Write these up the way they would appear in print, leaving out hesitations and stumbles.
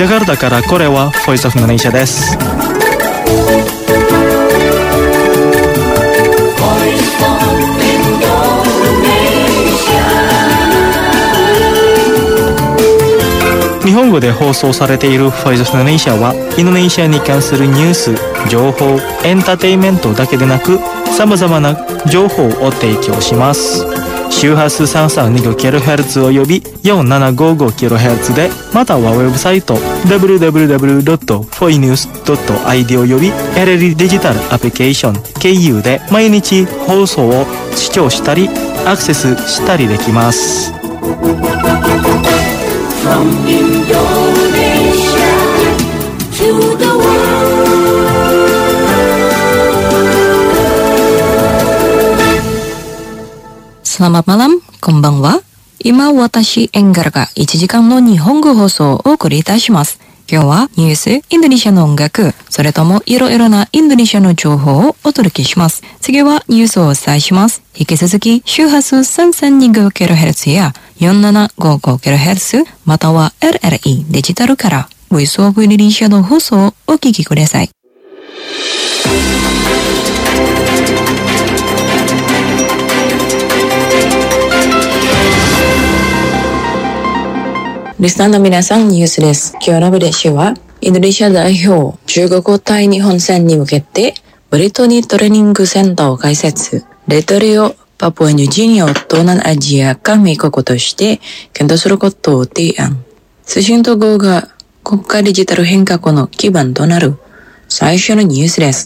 ジャカルタからこれはボイスオフのネイシャです。日本語で放送されているボイスオフのネイシャはインドネシアに関するニュース、情報、エンターテインメントだけでなく様々な情報を提供します。周波数 332kHz および 4755kHz で、またはウェブサイト www.foinews.id および LLD デジタルアプリケーション KU で毎日放送を視聴したりアクセスしたりできます。From Indonesia to the world。Selamat malam, konbanwa。今、私、エンガルが1時間の日本語放送をお送りいたします。今日はニュース、インドネシアの音楽、それともいろいろなインドネシアの情報をお届けします。次はニュースをお伝えします。引き続き、周波数 332kHz や 4755kHz または LLE デジタルからボイスオブインドネシアの放送をお聞きください。リスナーの皆さん、ニュースです。今日のブレシは、インドネシア代表15対日本戦に向けて、ブリトニートレーニングセンターを開設。レトリをパプアニューギニアを東南アジア加盟国として検討することを提案。通信統合が国家デジタル変革の基盤となる最初のニュースです。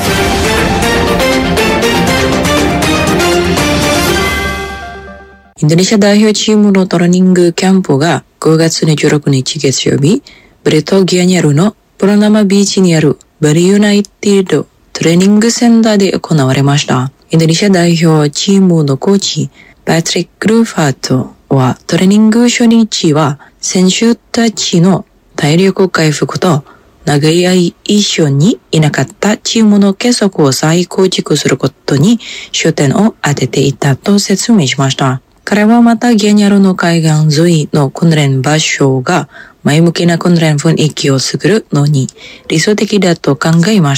インドネシア代表チームのトレーニングキャンプが5月26日月曜日、ブリトギアにあるのプロナマビーチにあるバリユナイテッドトレーニングセンターで行われました。インドネシア代表チームのコーチ、パトリック・ルファートはトレーニング初日は選手たちの体力回復と長い間一緒にいなかったチームの結束を再構築することに焦点を当てていたと説明しました。彼はまたギアニャルの海岸沿いの訓練場所が前向きな訓練雰囲気を作るのに理想的だと考えました。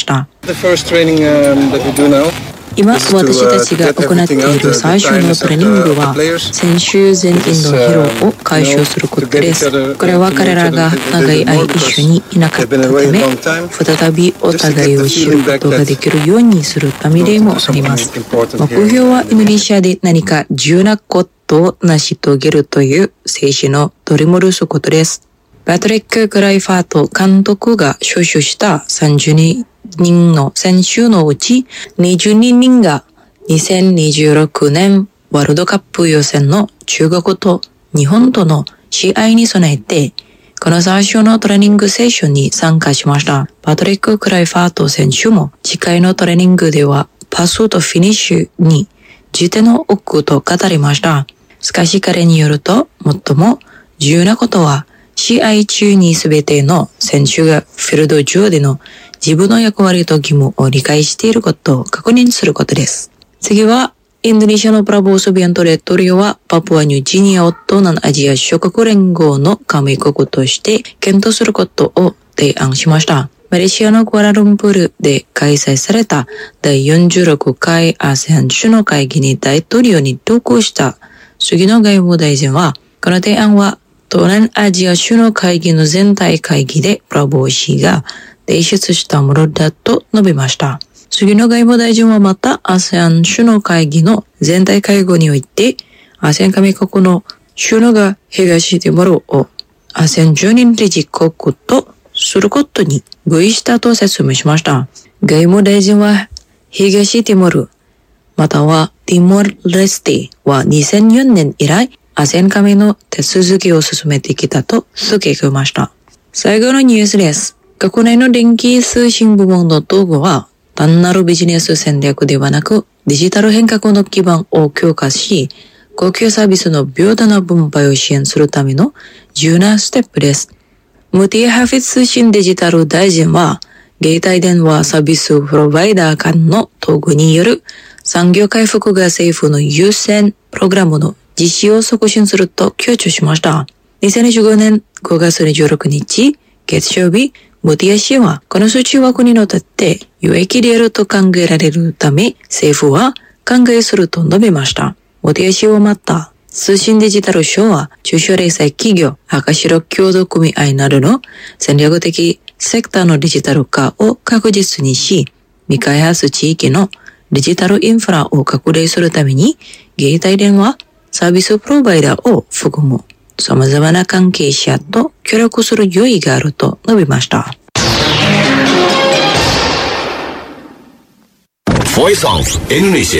今、私たちが行っている最初のトレーニングは選手全員の疲労を解消することです。これは彼らが長い間一緒にいなかったため、再びお互いを知ることができるようにするためでもあります。目標はインドネシアで何か重要なことを成し遂げるという精神を取り戻すことです。パトリック・クライファート監督が招集した32人の選手のうち22人が2026年ワールドカップ予選の中国と日本との試合に備えて、この最初のトレーニングセッションに参加しました。パトリック・クライファート選手も次回のトレーニングではパスとフィニッシュに重点を置くと語りました。しかし彼によると最も重要なことは試合中にすべての選手がフィールド上での自分の役割と義務を理解していることを確認することです。次は、インドネシアのプラボーソビアントレトリオはパプアニューギニアを東南アジア諸国連合の加盟国として検討することを提案しました。マレーシアのクアラルンプールで開催された第46回ASEAN首脳会議に大統領に同行した杉野外務大臣は、この提案は東南アジア首脳会議の全体会議でプラボー氏が提出したものだと述べました。杉野外務大臣はまた ASEAN 首脳会議の全体会合において ASEAN 加盟国の首脳が東ティモールを ASEAN 常任理事国とすることに合意したと説明しました。外務大臣は東ティモールまたはティモールレステは2004年以来ASEAN 加盟の手続きを進めてきたと付け加えました。最後のニュースです。国内の電気通信部門の統合は単なるビジネス戦略ではなくデジタル変革の基盤を強化し、公共サービスの平等な分配を支援するための重要なステップです。ムティ・ハフィツ通信デジタル大臣は、携帯電話サービスプロバイダー間の統合による産業回復が政府の優先プログラムの実施を促進すると強調しました。2015年5月26日、 月曜日、モディア氏はこの措置枠にのたって有益であると考えられるため、政府は考えすると述べました。モディア氏はまた、通信デジタル省は中小零細企業、赤白協同組合などの戦略的セクターのデジタル化を確実にし、未開発地域のデジタルインフラを拡大するために、携帯電話サービスプロバイダーを含む様々な関係者と協力する用意があると述べました。 Voice of Indonesia。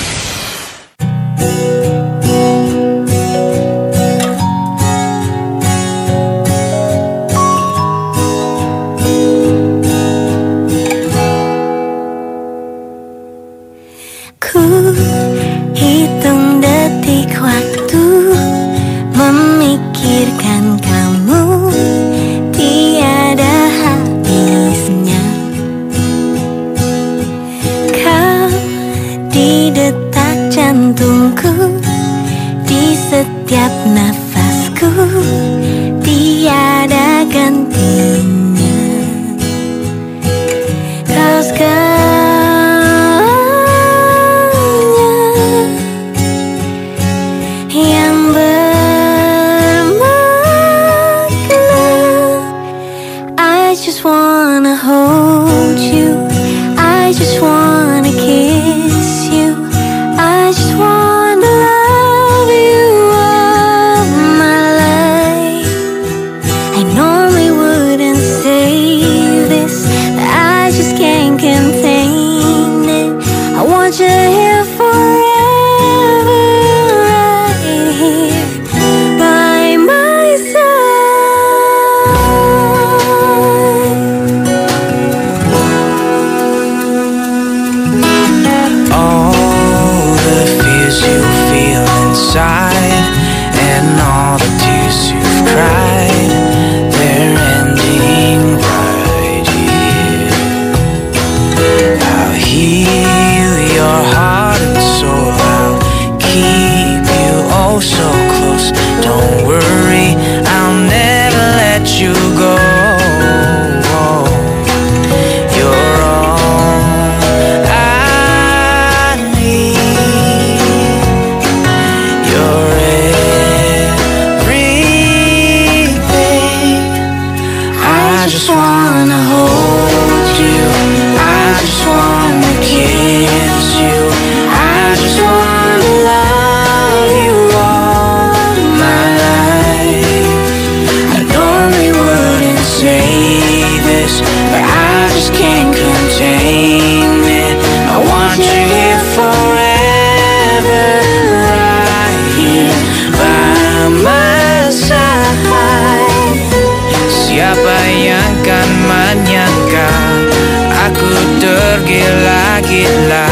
tergila-gila,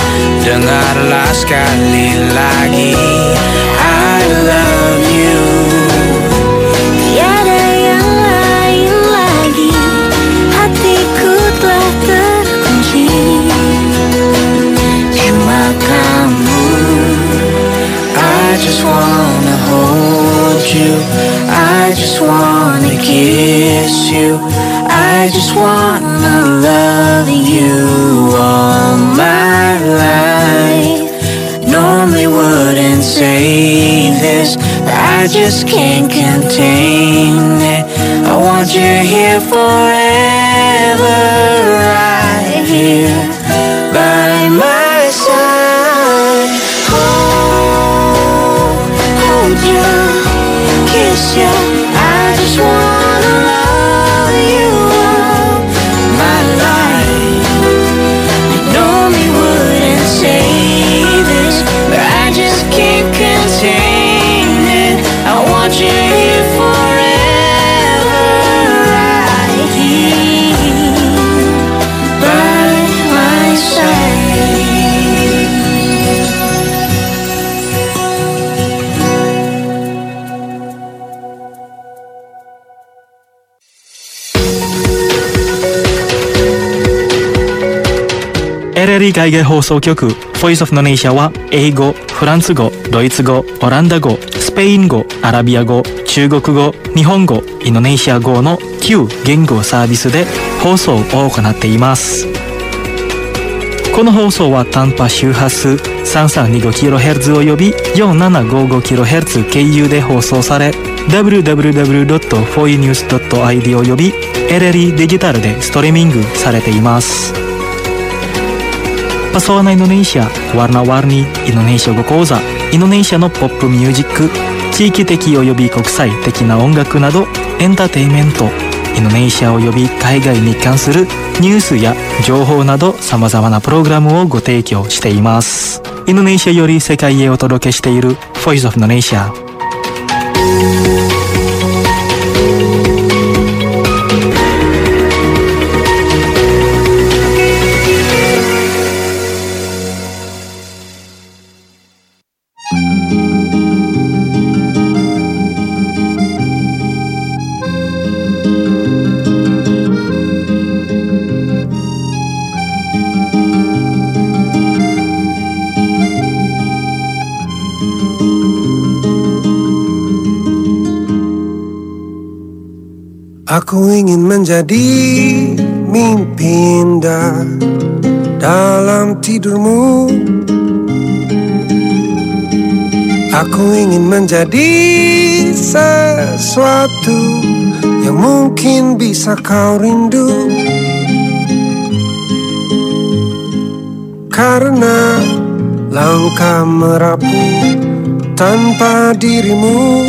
dengarlah sekali lagi, I love you. Tiada yang lain lagi, hatiku telah terkunci. Cuma kamu, I just wanna hold you, I just wanna kiss you, I just wanna love you all my life. Normally wouldn't say this, but I just can't contain it. I want you here forever, right here by my side. Hold you, kiss you, I just wanna love you all my life. I normally wouldn't say this, but I just can't contain it. I want you here forever, right here by my side. LLE 海外放送局ボイスオフノネイシアは英語、フランス語、ドイツ語、オランダ語、スペイン語、アラビア語、中国語、日本語、インドネシア語の9言語サービスで放送を行っています。この放送は短波周波数 3325kHz および 4755kHz 経由で放送され、www.foinews.id および LLE デジタルでストリーミングされています。Pesona Indonesia, Warna-warni Indonesia語講座、インドネシアのポップミュージック、地域的および国際的な音楽などエンターテインメント、インドネシアおよび海外に関するニュースや情報など様々なプログラムをご提供しています。インドネシアより世界へお届けしている Voice of Indonesia。 Aku ingin menjadi mimpi indah dalam tidurmu. Aku ingin menjadi sesuatu yang mungkin bisa kau rindu. Karena langkah merapu tanpa dirimu.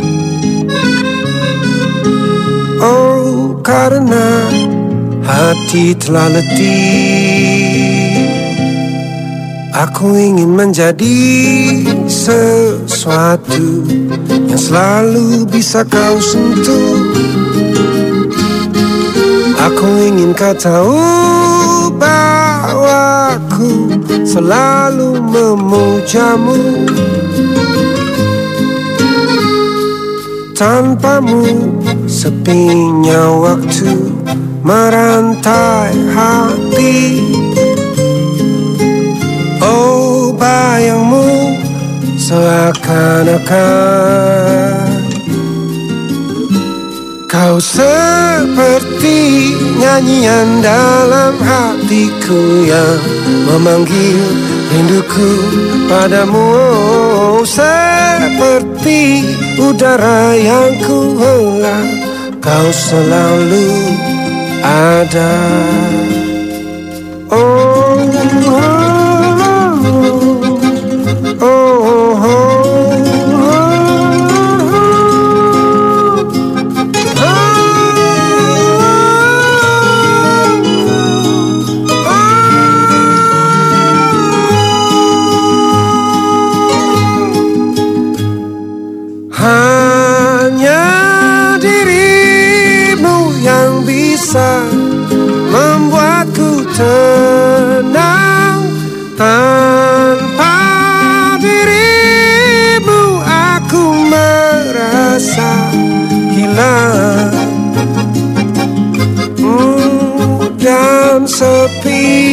Oh, karena hati telah letih. Aku ingin menjadi sesuatu yang selalu bisa kau sentuh. Aku ingin kau tahu bahwa aku selalu memujamu. Tanpamu sepinya waktu merantai hati. Oh, bayangmu seakan-akan kau seperti nyanyian dalam hatiku yang memanggil rinduku padamu. Oh, seperti udara yang ku hela, kau selalu ada. Oh, oh, oh, oh. Membuatku tenang. Tanpa dirimu aku merasa hilang dan sepi.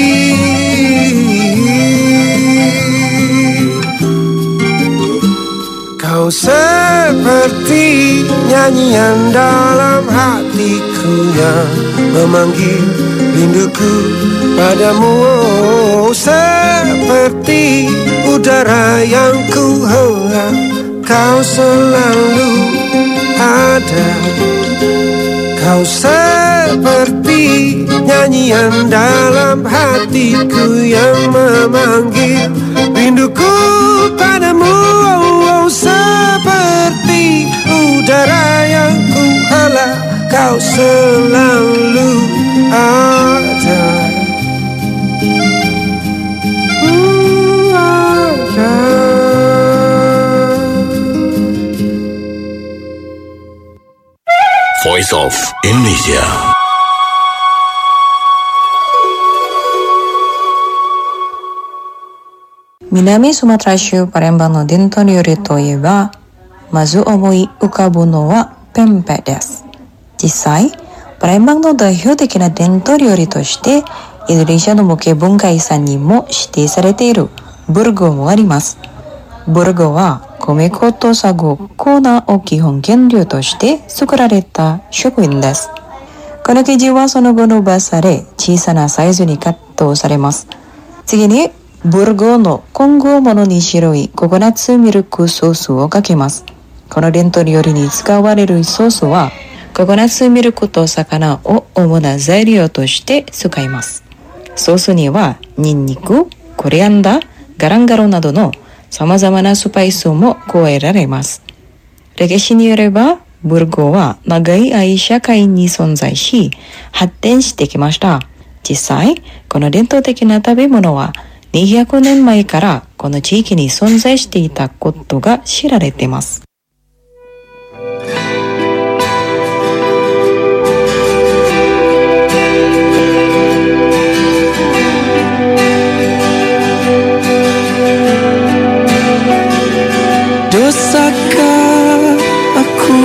Kau seperti nyanyian dalam hatiku yang memanggil rinduku padamu. Oh, seperti udara yang ku hela, kau selalu ada. Kau seperti nyanyian dalam hatiku yang memanggil rinduku padamu. Oh, seperti udara yang ku hela, kau selalu ada. Voice of Indonesia. Minami Sumatra州パレンバの伝統料理といえば、まず思い浮かぶのはペンペです。実際、パレンバンの代表的な伝統料理として、インドネシアの無形文化遺産にも指定されているブルゴもあります。ブルゴは米粉とサゴ、粉を基本原料として作られた食品です。この生地はその後伸ばされ、小さなサイズにカットされます。次に、ブルゴの混合物に白いココナッツミルクソースをかけます。この伝統料理に使われるソースは、ココナッツミルクと魚を主な材料として使います。ソースには、ニンニク、コリアンダー、ガランガロなどの様々なスパイスも加えられます。歴史によれば、ブルゴは長い間社会に存在し、発展してきました。実際、この伝統的な食べ物は、200年前からこの地域に存在していたことが知られています。 Dosakah aku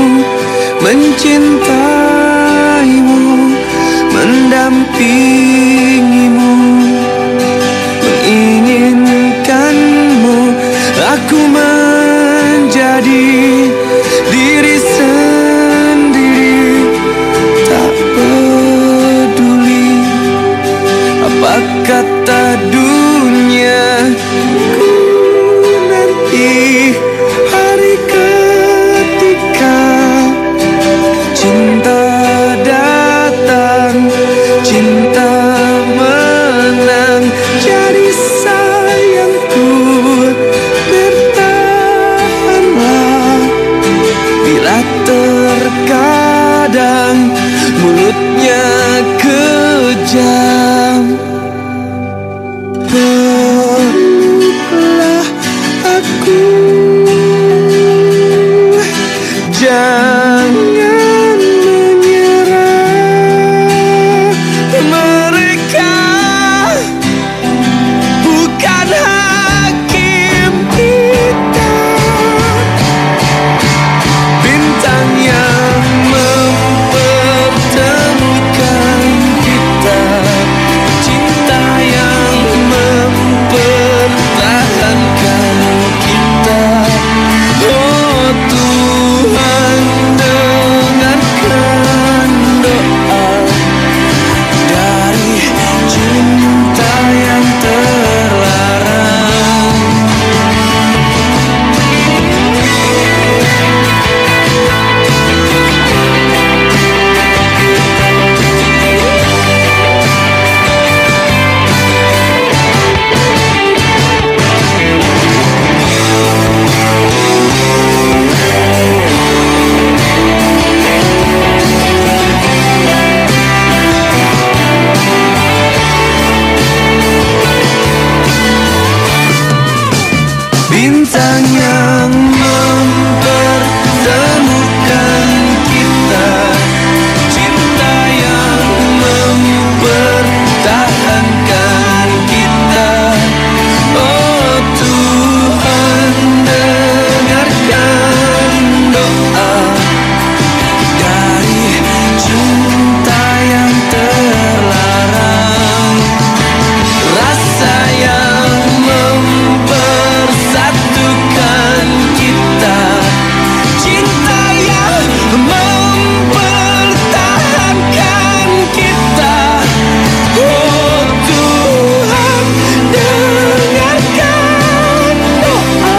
mencintaimu, mendampingimu, menginginkanmu, aku menjadi diri sendiri, tak peduli apa kata dunia. Nanti hari ketika cinta datang, cinta menang, jadi sayangku bertahanlah. Bila terkadang mulutnya kejam, peluklah aku, jangan menyerah. Mereka bukan hakim kita, bintang yang mempertemukan kita, cinta yang mempertahankan kita. Oh Tuhan, dengarkan doa dari cinta yang terlarang. Bintang yang mempertemukan kita, cinta yang mempertahankan kita. Oh Tuhan, dengarkan doa dari cinta yang terlarang, rasa yang mempersatukan kita, cinta yang mempertahankan kita. Oh Tuhan, dengarkan doa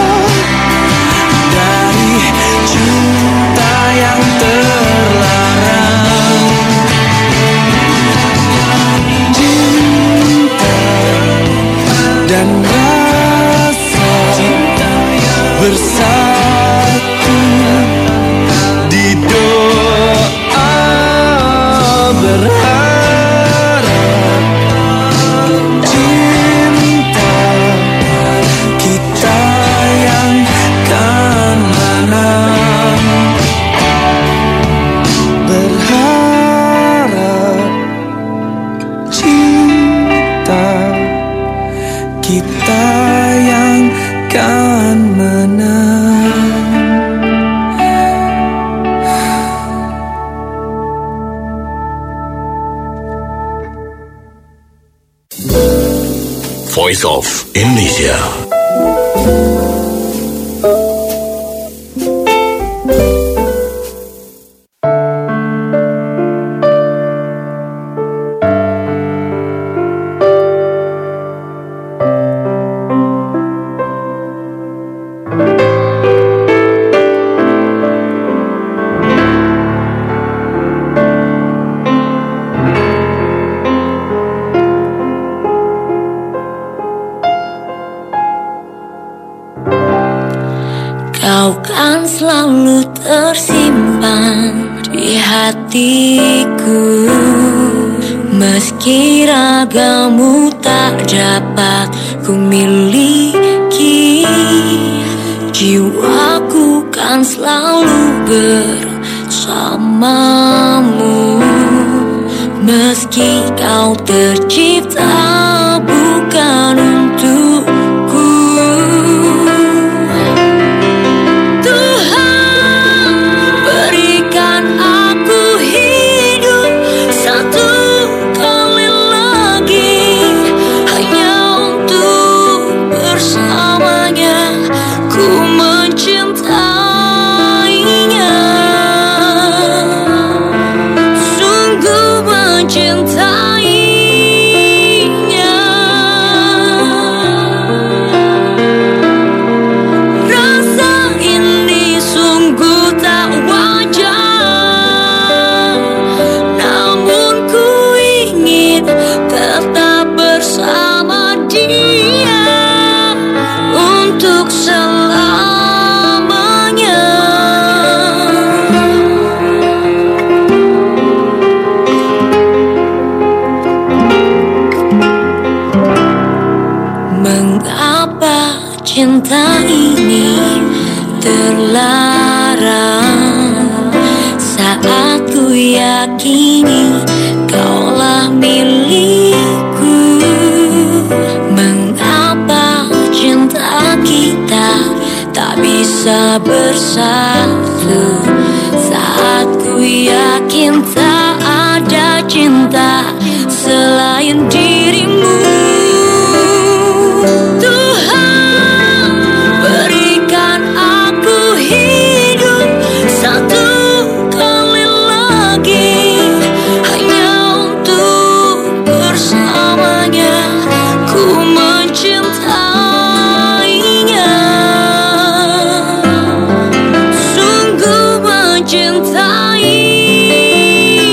dari cinta yang terlarang. Cinta dan rasa bersatu di doa, berharap cinta kita yang kan menang, berharap cinta kita yang kan menang. Voice Voice of Indonesia. Kau kan selalu tersimpan di hatiku, meski ragamu tak dapat ku miliki. Jiwaku kan selalu bersamamu, meski kau tercipta bukan untukku. Mengapa cinta ini terlarang saat ku yakini kaulah milikku? Mengapa cinta kita tak bisa bersatu saat ku yakin tak ada cinta selain dirimu? Cintai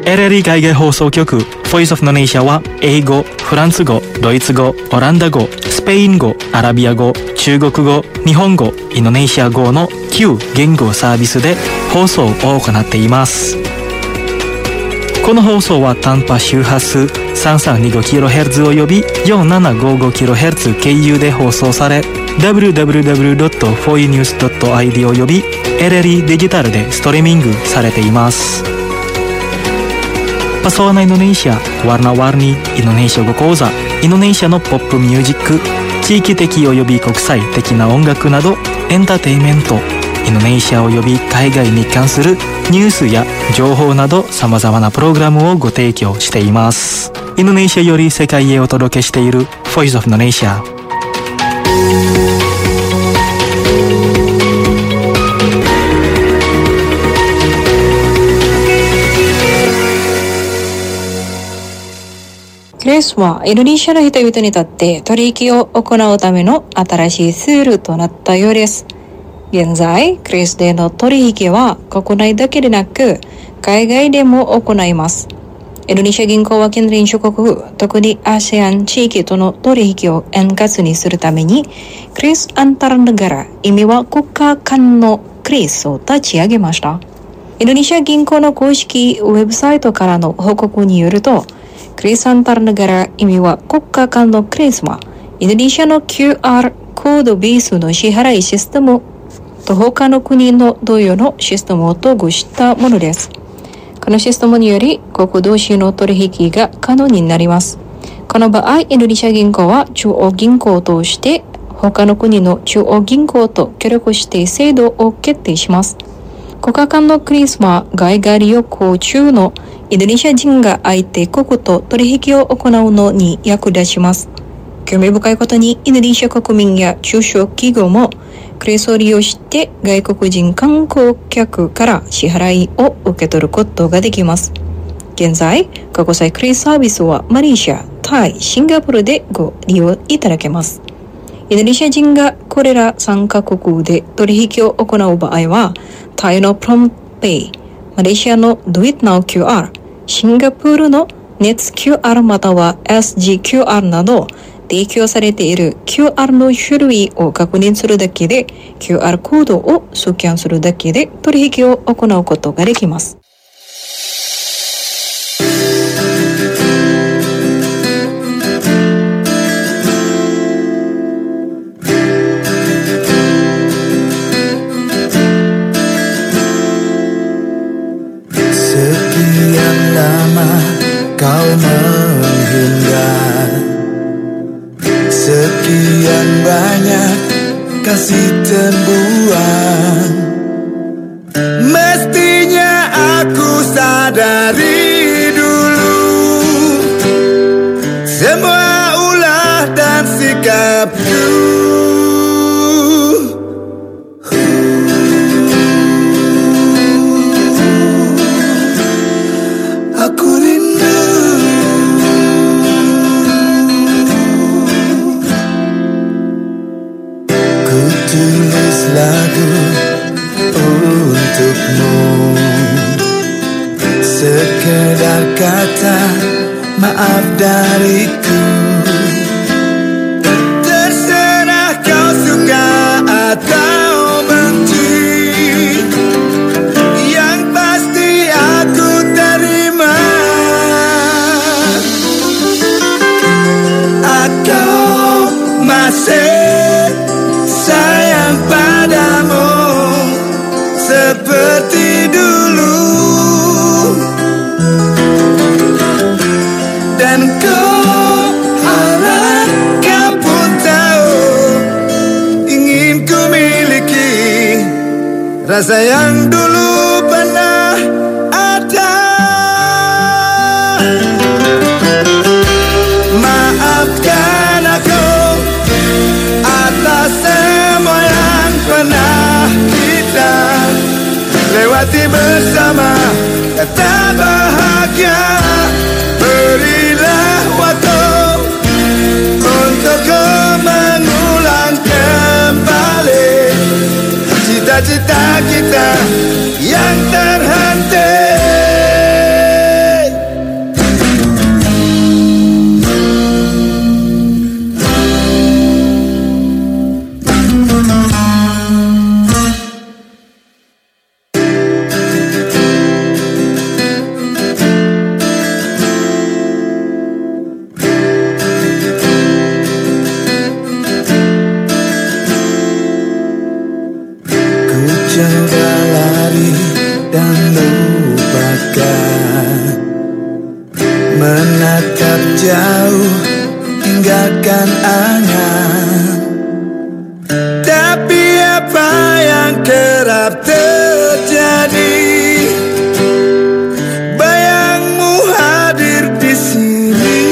LLE 海外放送局 Voice of Indonesia は英語、フランス語、ドイツ語、オランダ語、スペイン語、アラビア語、中国語、日本語、インドネシア語の9言語サービスで放送を行っています。この放送は短波周波数 3325kHz および 4755kHz 経由で放送され、www.foinews.id および LLE デジタルでストリーミングされています。Pesona Indonesia, Warna-warni Indonesia語講座、インドネシアのポップミュージック、地域的および国際的な音楽などエンターテインメント、インドネシアおよび海外に関するニュースや情報など様々なプログラムをご提供しています。インドネシアより世界へお届けしている Voice of Indonesia。 クレスはインドネシアの人々にとって取引を行うための新しいツールとなったようです。現在、クレスでの取引は国内だけでなく海外でも行います。インドネシア銀行は近隣諸国、特に ASEAN 地域との取引を円滑にするためにクレスアンタラナガラ、意味は国家間のクレスを立ち上げました。インドネシア銀行の公式ウェブサイトからの報告によると、クレスアンタラナガラ、意味は国家間のクレスはインドネシアの QR コードベースの支払いシステムと他の国の同様のシステムを統合したものです。このシステムにより国同士の取引が可能になります。この場合、インドネシア銀行は中央銀行を通して他の国の中央銀行と協力して制度を決定します。国家間のクレスは海外旅行中のインドネシア人が相手国と取引を行うのに役立ちます。興味深いことにインドネシア国民や中小企業もクレスを利用して外国人観光客から支払いを受け取ることができます。現在、国際クレスサービスはマレーシア、タイ、シンガポールでご利用いただけます。インドネシア人がこれら3カ国で取引を行う場合は、タイのプロンペイ、マレーシアの Do It Now QR、シンガポールの NETS-QR または SG-QR など提供されている QR の種類を確認するだけで QR コードをスキャンするだけで取引を行うことができます。 Kau menghindar sekian banyak kasih tembuan. Mestinya aku sadari dulu semua ulah dan sikapku. Lagu untukmu, sekedar kata maaf dariku. Terserah kau suka atau benci, yang pasti aku terima. Aku masih sayang padamu seperti dulu, dan kau harap kau pun tahu ingin ku miliki rasa yang dulu pernah ada. Maafkan aku atas semua yang pernah kita lewati bersama, kata bahagia. Berilah waktu untuk mengulang kembali cita-cita kita yang terhenti. sudah lari dan lupakan, menatap jauh tinggalkan angan. Tapi apa yang kerap terjadi, bayangmu hadir di sini.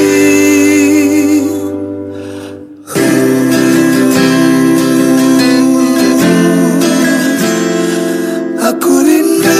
Aku rindu.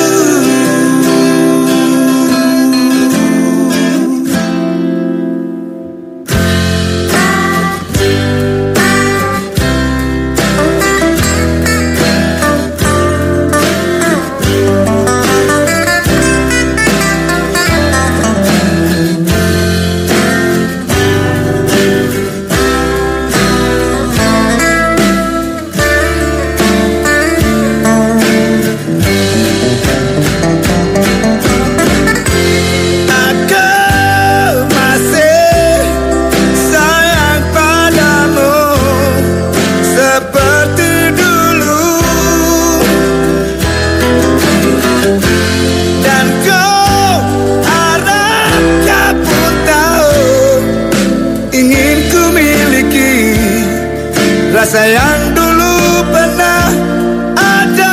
Rasa yang dulu pernah ada.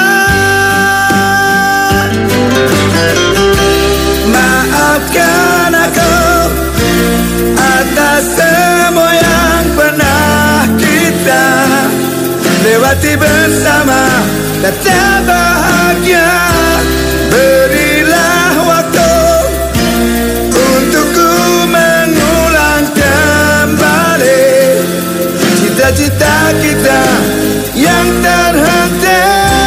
Maafkan aku atas semua yang pernah kita lewati bersama, tetap bahagia. Berilah waktu untukku mengulang kembali cita-cita kita yang terhenti.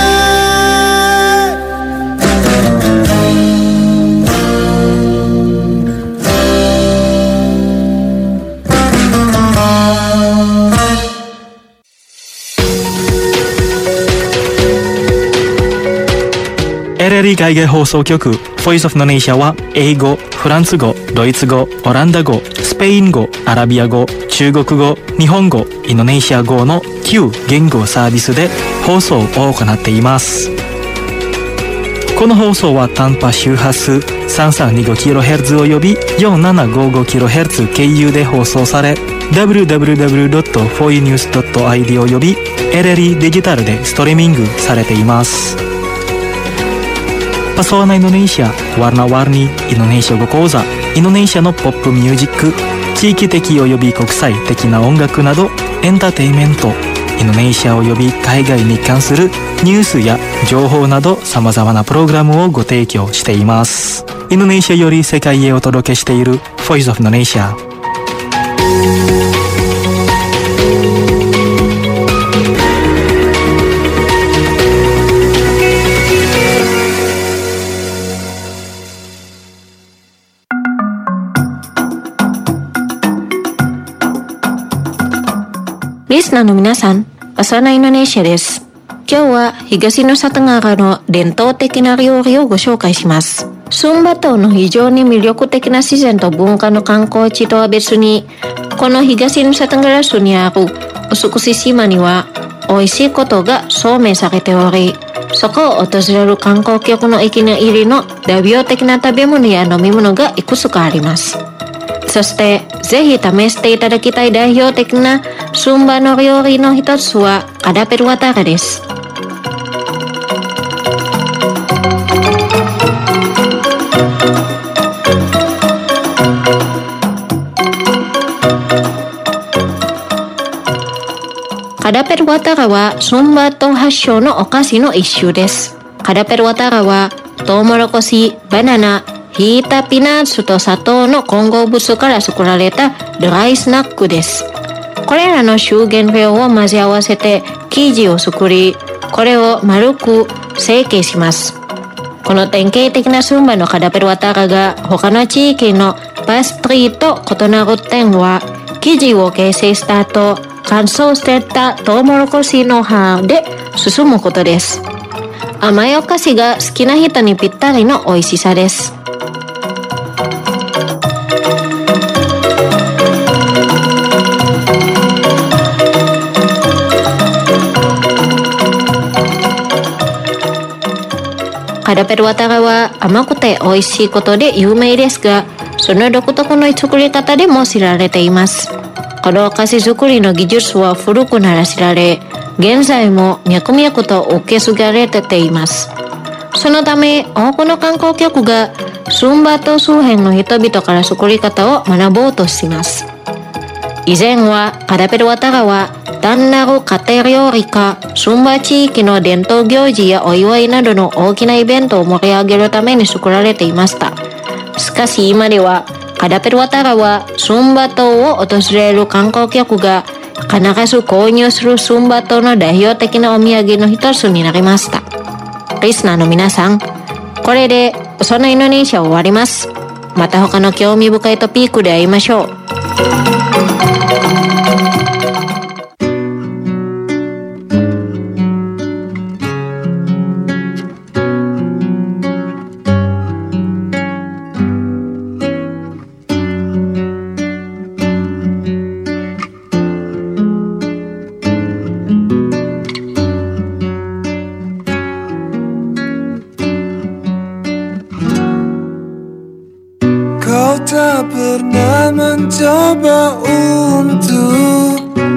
LLE 海外放送局 Voice of Indonesia は英語、フランス語、ドイツ語、オランダ語、スペイン語、アラビア語、中国語、日本語、インドネシア語の9言語サービスで放送を行っています。この放送は短波周波数 3325kHz および 4755kHz 経由で放送され、www.foinews.id および LLE デジタルでストリーミングされています。Pesona Indonesia, Warna-Warni Indonesia 語講座、インドネシアのポップミュージック、地域的及び国際的な音楽などエンターテインメント、インドネシア及び海外に関するニュースや情報など様々なプログラムをご提供しています。インドネシアより世界へお届けしている Voice of Indonesia。 リスナーの皆さん、Pesona Indonesia です。今日は東の里川の伝統的な料理をご紹介します。スンバ島の非常に魅力的な自然と文化の観光地とは別に、この東の里川市にある臼杵島には美味しいことが証明されており、そこを訪れる観光客の息の入りの代表的な食べ物や飲み物がいくつかあります。そしてぜひ試していただきたい代表的なスンバの料理の一つはカダペルワタラです。カダペルワタラはスンバ島発祥のお菓子の一種です。カダペルワタラはトウモロコシ、バナナ、ひいたピーナッツと砂糖の混合物から作られたドライスナックです。これらの主原料を混ぜ合わせて生地を作り、これを丸く成形します。この典型的なスンバのカダペルワタラが他の地域のパストリーと異なる点は、生地を形成した後、乾燥してたトウモロコシの葉で包むことです。甘いお菓子が好きな人にぴったりの美味しさです。 カラペルワタラは甘くて美味しいことで有名ですが、その独特の作り方でも知られています。このお菓子作りの技術は古くなら知られ、現在も脈々と受け継がれています。そのため多くの観光客がスンバ島周辺の人々から作り方を学ぼうとします。以前はカラペルワタラは単なる家庭料理か、スンバ地域の伝統行事やお祝いなどの大きなイベントを盛り上げるために作られていました。しかし今ではカラペルワタラはスンバ島を訪れる観光客が必ず購入するスンバ島の代表的なお土産の一つになりました。リスナーの皆さん、これでそのインドネシアを終わります。また他の興味深いトピックで会いましょう。 Tak pernah mencoba untuk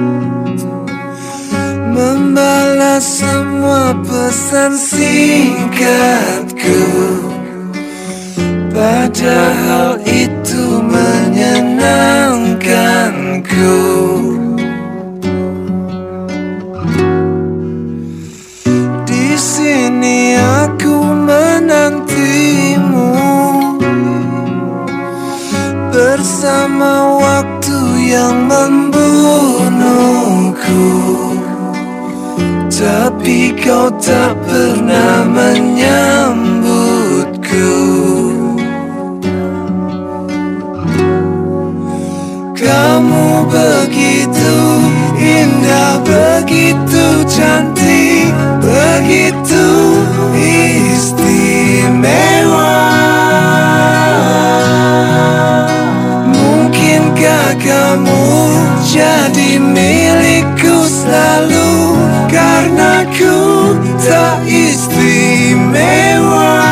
membalas semua pesan singkatku, padahal itu menyenangkanku. Di sini aku menantimu bersama waktu yang membunuhku, tapi kau tak pernah menyambutku. Kamu begitu indah, begitu cantik, begitu istimewa. Kamu jadi milikku selalu, karena ku tak istimewa.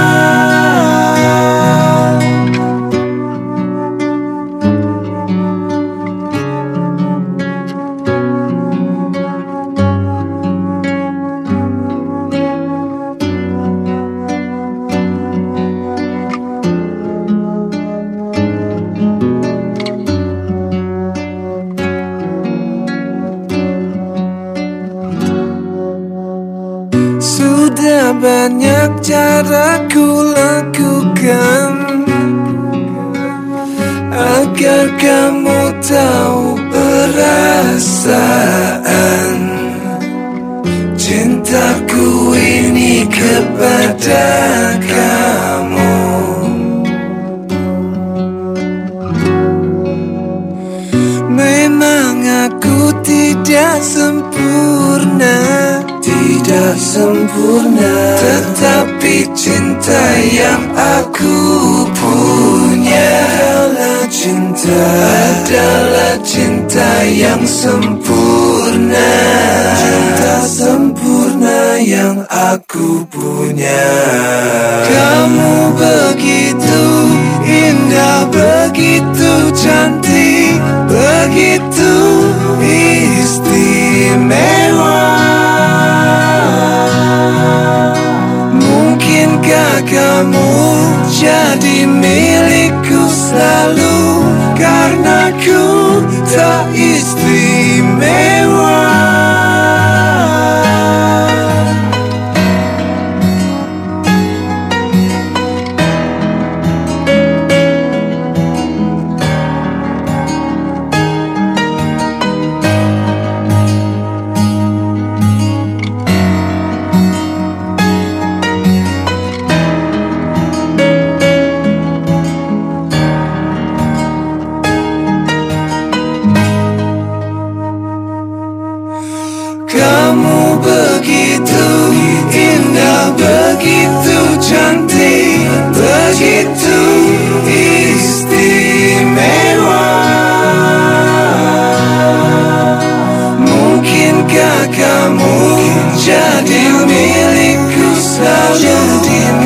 Banyak cara ku lakukan agar kamu tahu perasaan cintaku ini kepada kamu. Memang aku tidak sempurna, tidak sempurna, tetapi cinta yang aku punya adalah cinta yang sempurna, cinta sempurna yang aku punya. Kamu begitu indah, begitu cantik, begitu istimewa. Kamu jadi milikku selalu, karena ku tak istimewa. Kamu begitu indah, begitu cantik, begitu istimewa. Mungkinkah kamu jadi milikku selalu?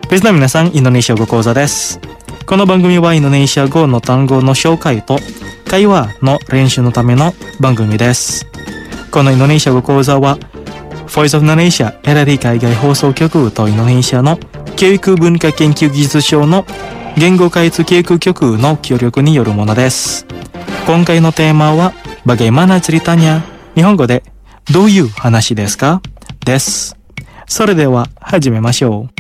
リスナー皆さん、インドネシア語講座です。この番組はインドネシア語の単語の紹介と会話の練習のための番組です。このインドネシア語講座はVoice of Indonesia LRI 海外放送局とインドネシアの教育文化研究技術省の言語開発教育局の協力によるものです。今回のテーマはBagaimana ceritanya、日本語でどういう話ですかです。それでは始めましょう。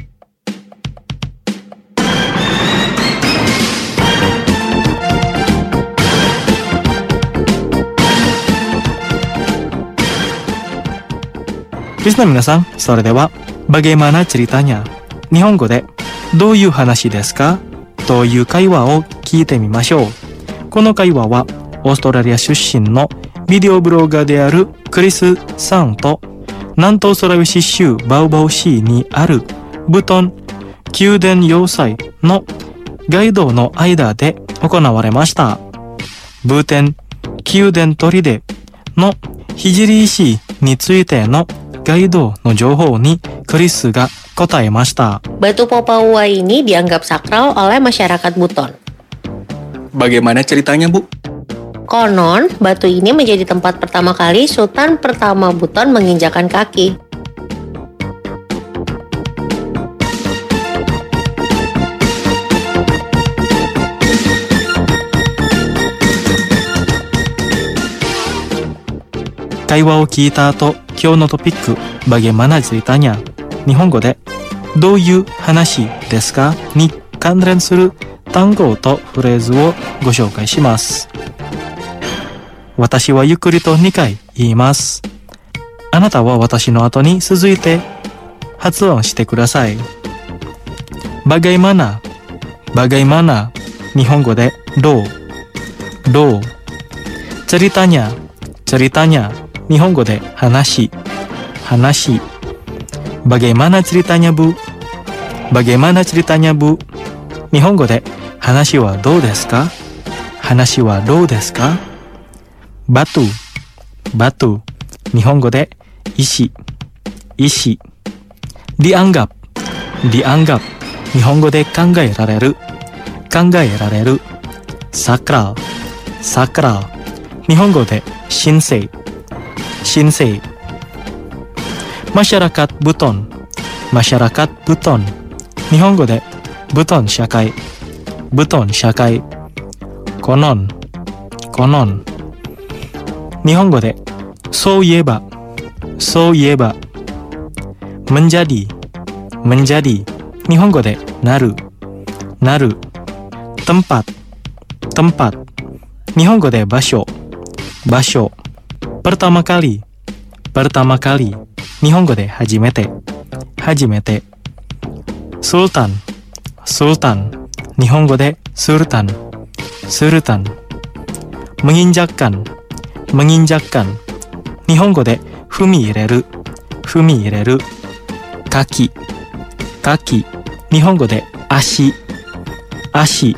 リスナー皆さん、それではBagaimana ceritanya、日本語でどういう話ですかという会話を聞いてみましょう。この会話はオーストラリア出身のビデオブロガーであるクリスさんと南東ソラウェシ州バウバウ市にあるブトン宮殿要塞のガイドの間で行われました。ブテン宮殿砦の聖石についてのガイドの情報にクリスが答えました。 Batu Papua ini dianggap sakral oleh masyarakat Buton. Bagaimana ceritanya, Bu? Konon, batu ini menjadi tempat pertama kali Sultan pertama Buton menginjakan kaki. Kaiwaを聞いた後、今日のトピック、Bagaimana ceritanya、日本語でどういう話ですかに関連する単語とフレーズをご紹介します。私はゆっくりと2回言います。あなたは私の後に続いて発音してください。Bagaimana、Bagaimana、日本語でどう、どう。ceritanya、ceritanya、日本語で話、話。Bagaimana ceritanya, Bu? Bagaimana ceritanya, Bu? 日本語で話はどうですか？話はどうですか？バトゥ、バトゥ。日本語で石、石。dianggap、dianggap。日本語で考えられる、考えられる。sakral、sakral。日本語で神聖、神聖。masyarakat Buton、masyarakat Buton。日本語でブトン社会、ブトン社会。コノン、コノン。日本語でそういえば、そういえば。menjadi、menjadi。日本語でなる、なる。tempat、tempat。日本語で場所、場所。pertama kali、pertama kali。日本語で初めて、初めて。sultan、sultan。日本語でスルタン、スルタン。menginjakkan、menginjakkan。日本語で踏み入れる、踏み入れる。kaki、kaki。日本語で足、足。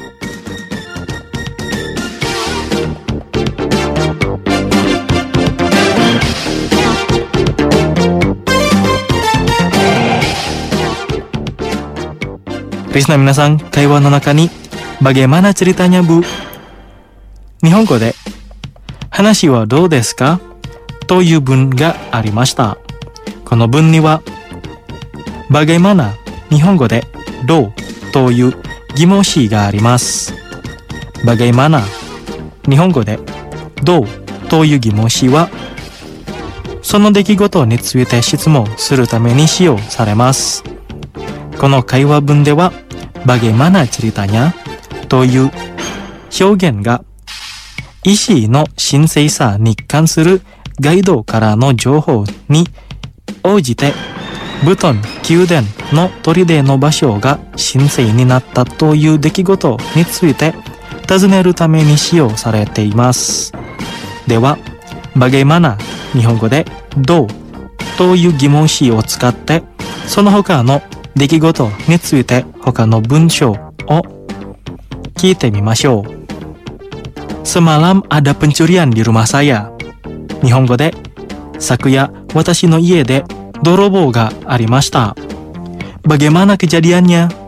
リスナー皆さん、会話の中にBagaimana ceritanya, Bu? 日本語で話はどうですかという文がありました。この文にはBagaimana、日本語でどうという疑問詞があります。Bagaimana、日本語でどうという疑問詞はその出来事について質問するために使用されます。この会話文ではBagaimana ceritanyaという表現が石の神聖さに関するガイドからの情報に応じてブトン宮殿の砦の場所が神聖になったという出来事について尋ねるために使用されています。ではBagaimana、日本語でどうという疑問詞を使ってその他の出来事について他の文章を聞いてみましょう。Semalam ada pencurian di rumah saya。日本語で昨夜私の家で泥棒がありました。Bagaimana kejadiannya？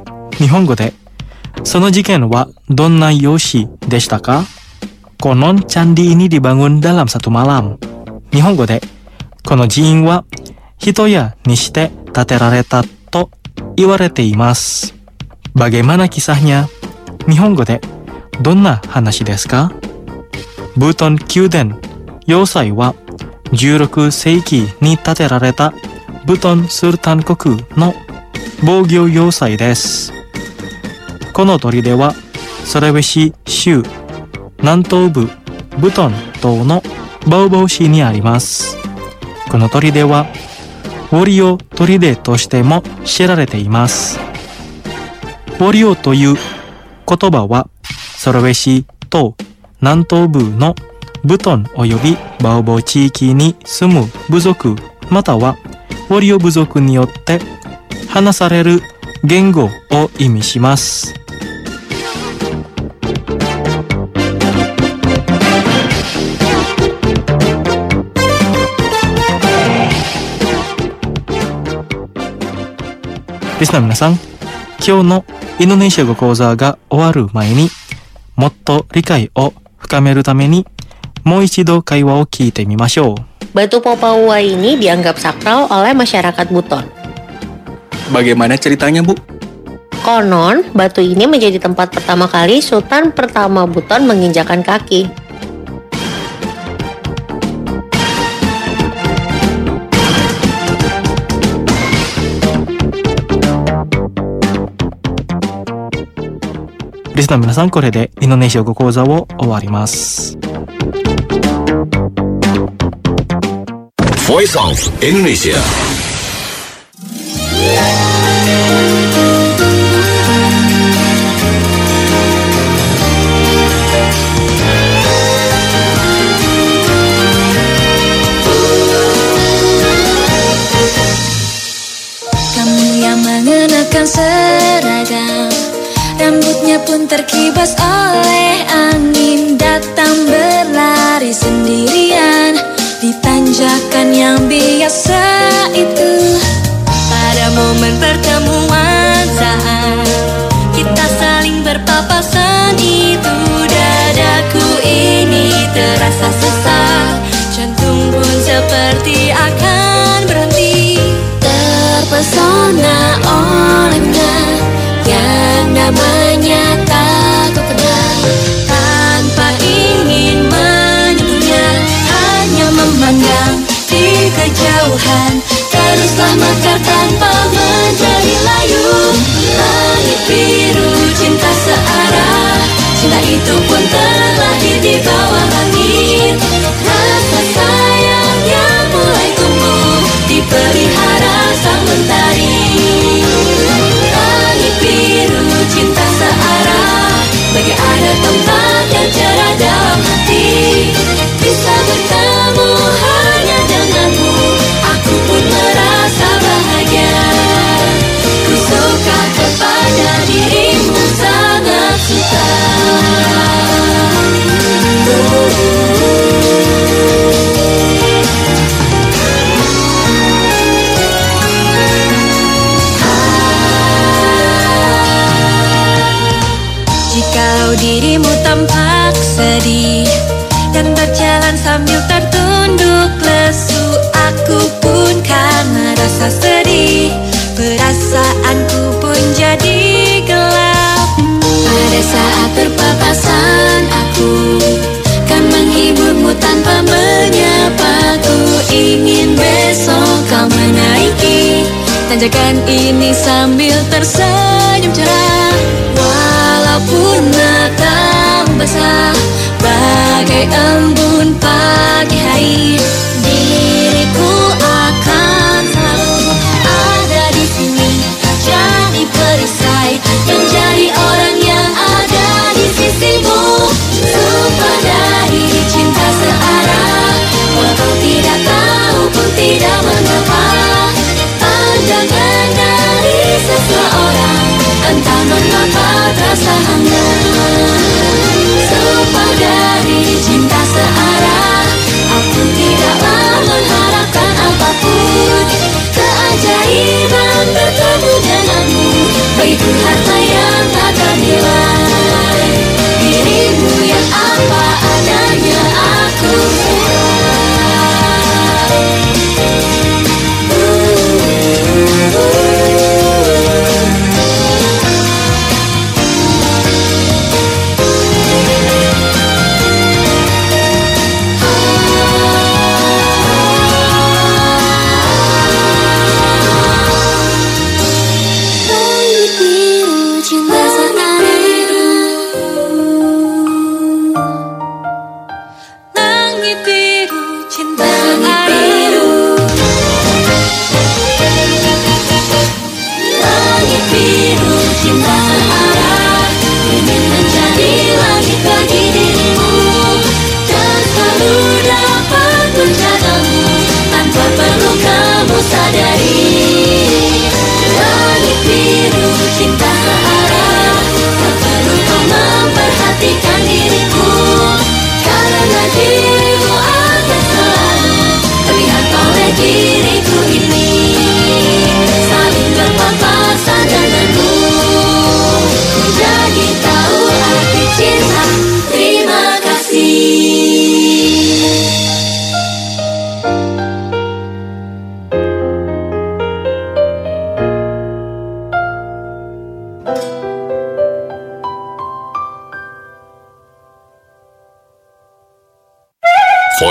日本語で、その事件はどんな様子でしたか? Konon candi ini dibangun dalam satu malam. 日本語で、この寺院は一夜にして建てられたと言われています。Bagaimana kisahnya? 日本語で、どんな話ですか? Buton Kyuden 要塞は16世紀に建てられたブトンスルタン国の防御要塞です。この砦はソラウェシ州南東部ブトン島のバウバウ市にあります。この砦はウォリオ砦としても知られています。ウォリオという言葉はソラウェシ島南東部のブトンおよびバウバウ地域に住む部族またはウォリオ部族によって話される言語を意味します。リスナーの皆さん、今日のインドネシア語講座が終わる前にもっと理解を深めるためにもう一度会話を聞いてみましょう。 Batu Papua ini dianggap sakral oleh masyarakat Buton. Bagaimana ceritanya, Bu? Konon, batu ini menjadi tempat pertama kali Sultan pertama Buton menginjakan kaki. Listener 皆さん、これでインドネシア語講座を終わります。 Voice of Indonesia. Kamu yang mengenakan seragam, rambutnya pun terkibas oleh angin, datang berlari sendirian di tanjakan yang biasa itu. Pada momen pertemuan saat kita saling berpapasan itu, dadaku ini terasa sesak, jantung pun seperti akan berhenti. Terpesona olehnya yang namanya tak kenal, tanpa ingin menyentuhnya, hanya memandang di kejauhan, teruslah mekar tanpa menjadi layu. Langit biru, cinta searah, cinta itu pun terlahir di bawah langit. Rasa sayang yang mulai tumbuh dipelihara sang mentari. Langit biru, cinta searah, bagi ada tempat yang cerah dalam hati. Bisa bertemu hanya denganmu, aku pun merasa bahagia. Ku suka kepada dirimu, sangat suka. Jikalau dirimu tampak sedih dan berjalan sambil tertunduk lesu, aku pun karena rasa sedih, perasaanku pun jadi gelap. Pada saat berpapasan aku kan menghiburmu tanpa menyapa. Ku ingin besok kau menaiki tanjakan ini sambil tersenyum cerah. Walaupun matamu basah bagai embun pagi hari, diriku akan selalu ada di sini, jadi perisai, menjadi orang yang ada di sisimu. Sumpah dari cinta searah, walau tidak tahu pun tidak mengapa, pandangan dari seseorang entah mengapa terasa hangat. Sumpah dari cinta searah, aku tidak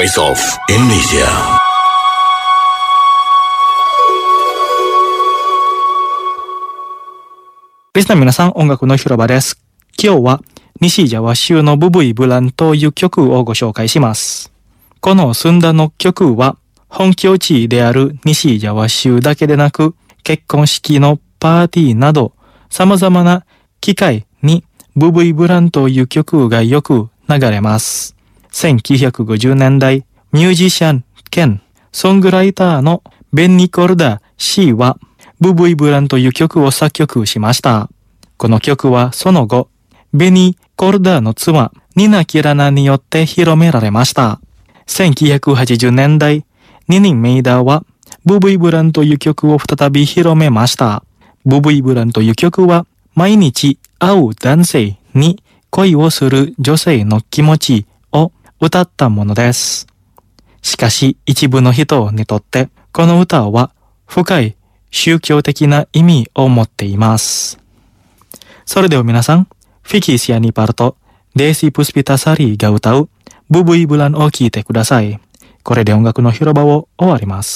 Voice of Indonesia. リスナー皆さん、音楽の広場です。今日は西ジャワ州のブブイブランという曲をご紹介します。このスンダの曲は本拠地である西ジャワ州だけでなく、結婚式のパーティーなど様々な機会にブブイブランという曲がよく流れます。1950年代、ミュージシャン兼ソングライターのベンニコルダ氏はブブイブランという曲を作曲しました。この曲はその後、ベニコルダの妻ニナ・キラナによって広められました。1980年代、ニニン・メイダーはブブイブランという曲を再び広めました。ブブイブランという曲は毎日会う男性に恋をする女性の気持ちを歌ったものです。しかし一部の人にとってこの歌は深い宗教的な意味を持っています。それでは皆さん、フィキシアニパルとデーシープスピタサリーが歌うブブイブランを聴いてください。これで音楽の広場を終わります。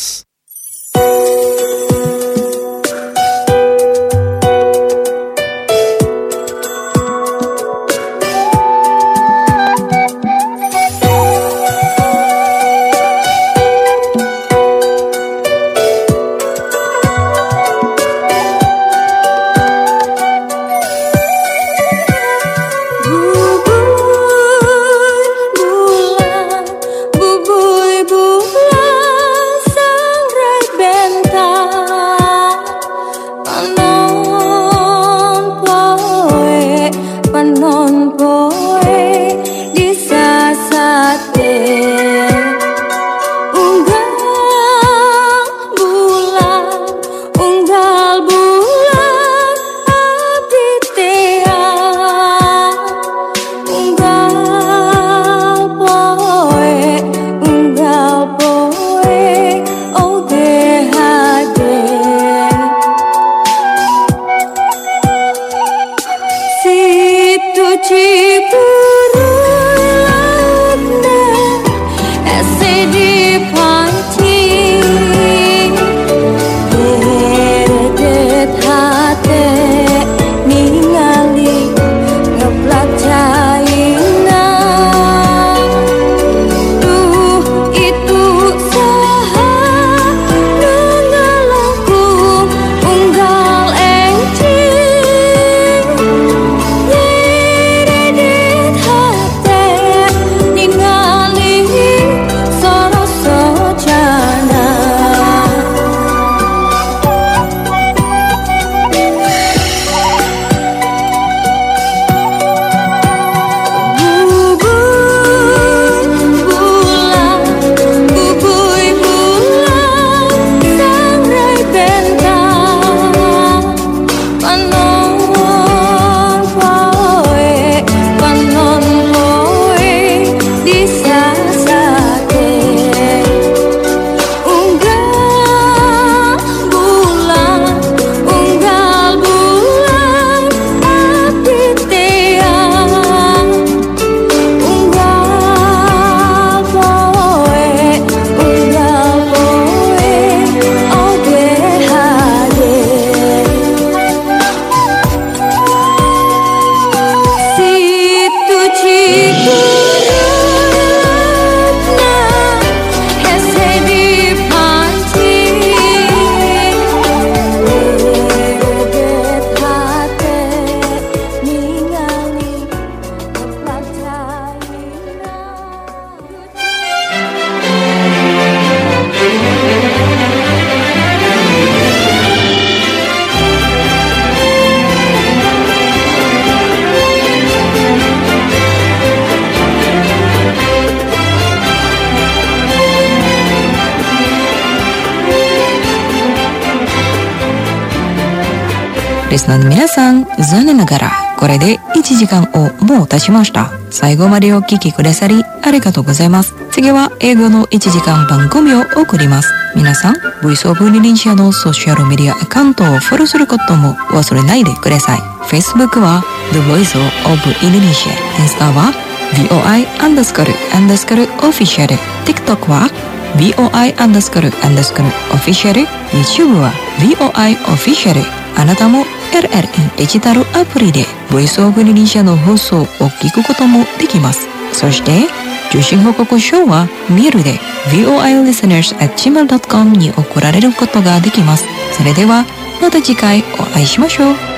リスナーの皆さん、残念ながらこれで1時間をもう経ちました。最後までお聞きくださりありがとうございます。次は英語の1時間番組を送ります。皆さん、ボイスオブインドネシアのソーシャルメディアアカウントをフォローすることも忘れないでください。Facebook は The Voice of Indonesia、インスタは VOI__official、 TikTok は VOI__official、 YouTube は VOI official。 あなたも LRE デジタルアプリでボイスオブリリー社の放送を聞くこともできます。そして受信報告書はメールで voilisteners@gmail.com に送られることができます。それではまた次回お会いしましょう。